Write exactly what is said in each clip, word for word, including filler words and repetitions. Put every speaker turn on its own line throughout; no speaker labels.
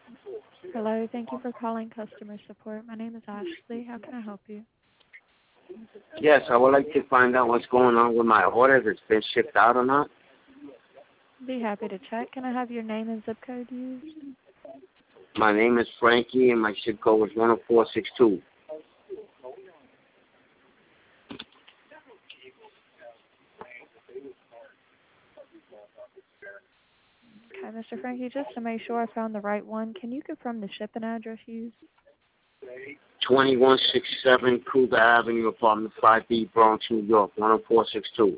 Hello, thank you for calling customer support. My name is Ashley. How can I help you?
Yes, I would like to find out what's going on with my order, if it's been shipped out or not.
Be happy to check. Can I have your name and zip code used?
My name is Frankie, and my zip code is one oh four six two.
Okay, Mister Frankie, just to make sure I found the right one, can you confirm the shipping address used?
twenty-one sixty-seven Cougar Avenue, apartment five B, Bronx, New York, one oh four six two.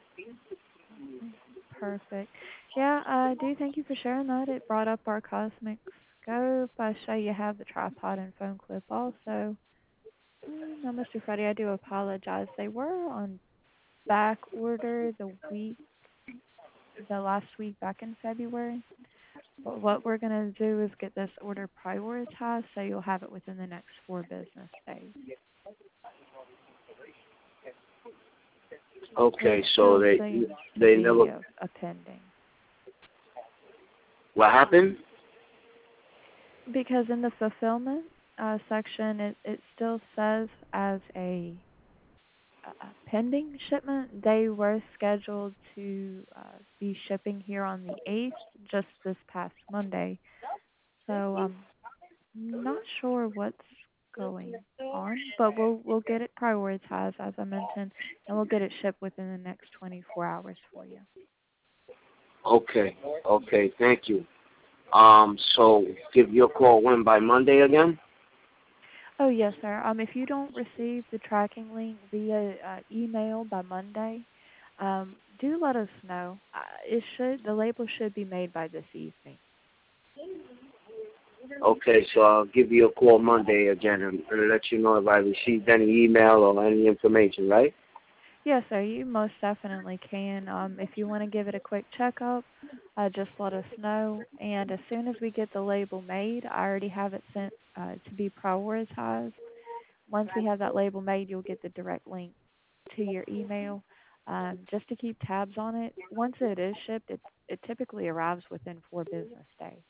Perfect. Yeah, I do thank you for sharing that. It brought up our Cosmic Scope. I show you have the tripod and phone clip also. Mm, Now, Mister Freddie, I do apologize. They were on back order the week, the last week back in February. But what we're going to do is get this order prioritized so you'll have it within the next four business days. It
Okay, so
still
they
seems to
they
be
never.
a, a pending.
What happened?
Because in the fulfillment uh, section, it, it still says as a, a pending shipment. They were scheduled to uh, be shipping here on the eighth, just this past Monday. So I'm not sure what's going on, but we'll we'll get it prioritized as I mentioned, and we'll get it shipped within the next twenty-four hours for you.
Okay, okay, thank you. Um, so give you a call when by Monday again?
Oh yes, sir. Um, if you don't receive the tracking link via uh, email by Monday, um, do let us know. Uh, it should the label should be made by this evening.
Okay, so I'll give you a call Monday again and, and let you know if I received any email or any information, right?
Yes, sir. You most definitely can. Um, if you want to give it a quick checkup, uh, just let us know. And as soon as we get the label made, I already have it sent uh, to be prioritized. Once we have that label made, you'll get the direct link to your email. Um, just to keep tabs on it. Once it is shipped, it it typically arrives within four business days.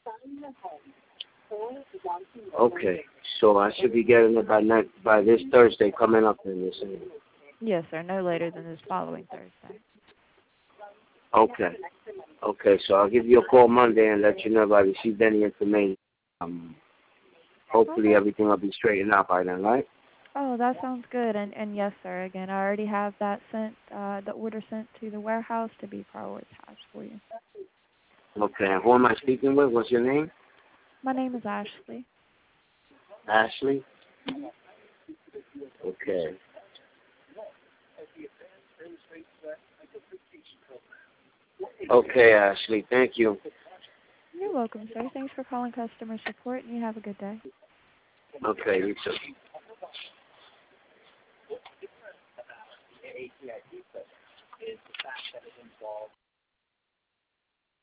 Okay, so I should be getting it by next by this Thursday coming up in this.
Yes, sir. No later than this following Thursday.
Okay, okay, so I'll give you a call Monday and let you know if I received any information. Um, hopefully
Okay.
everything will be straightened out by then, right?
Oh, that sounds good. And and yes, sir. Again, I already have that sent, uh, the order sent to the warehouse to be prioritized for you.
Okay, and who am I speaking with? What's your name?
My name is Ashley.
Ashley?
hmm
Okay. Okay, Ashley, thank you.
You're welcome, sir. Thanks for calling customer support, and you have a good day.
Okay, you too.